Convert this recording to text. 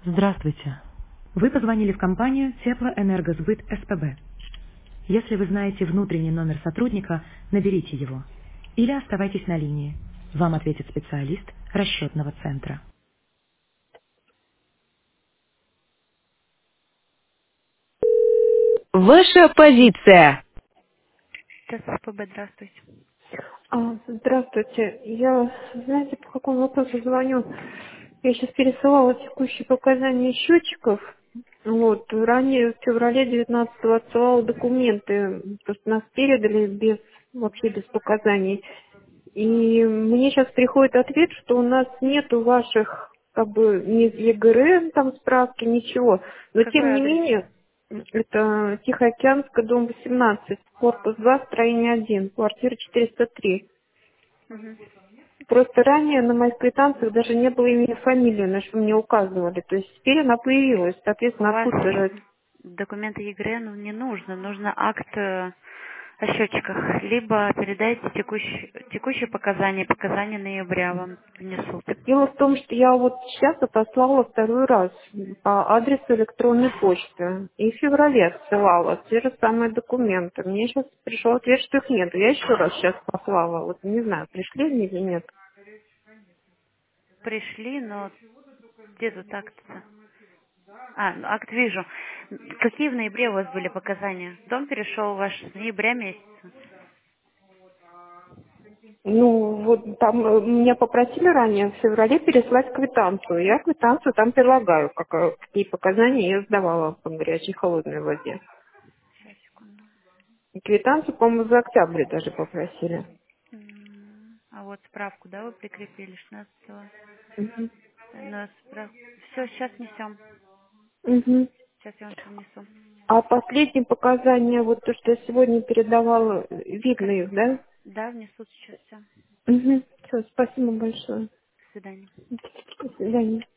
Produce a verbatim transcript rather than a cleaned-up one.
Здравствуйте. Вы позвонили в компанию Теплоэнергосбыт СПБ. Если вы знаете внутренний номер сотрудника, наберите его. Или оставайтесь на линии. Вам ответит специалист расчетного центра. Ваша позиция. ТСПБ, здравствуйте. А, Здравствуйте. Я, знаете, по какому вопросу звоню? Я сейчас пересылала текущие показания счетчиков. Вот. Ранее, в феврале девятнадцатого отсылала документы, то, что нас передали без, вообще без показаний. И мне сейчас приходит ответ, что у нас нету ваших, как бы, ни из ЕГР, там справки, ничего. Но тем Какой не адрес? менее, это Тихоокеанская, дом восемнадцать, корпус два, строение один, квартира четыреста три. Мгм. Просто ранее на моих квитанциях даже не было имени и фамилии, на что мне указывали. То есть теперь она появилась. У Соответственно, вас откуда же? документы ЕГР ну, не нужно. Нужно акт э, о счетчиках. Либо передайте текущие, текущие показания, показания ноября вам внесут. Так дело в том, что я вот сейчас отослала второй раз по адресу электронной почты. И в феврале отсылала те же самые документы. Мне сейчас пришел ответ, что их нет. Я еще раз сейчас послала. Вот не знаю, пришли они или нет. Пришли, но где тут акт-то? А, ну, акт вижу. Какие в ноябре у вас были показания? Дом перешел ваш с ноября месяца. Ну, вот там э, меня попросили ранее в феврале переслать квитанцию. Я квитанцию там прилагаю, как, э, какие показания я сдавала по горячей и холодной воде. Сейчас, секунду. И квитанцию, по-моему, за октябрь даже попросили. М, А вот справку, да, вы прикрепили шестнадцатого? Мгм. На справ... Все, сейчас несем. Мгм. Сейчас я вам все внесу. А последние показания, вот то, что я сегодня передавала, э, видно Ка- их, да? Да, внесу сейчас все. Угу. Все, спасибо большое. До свидания. До свидания.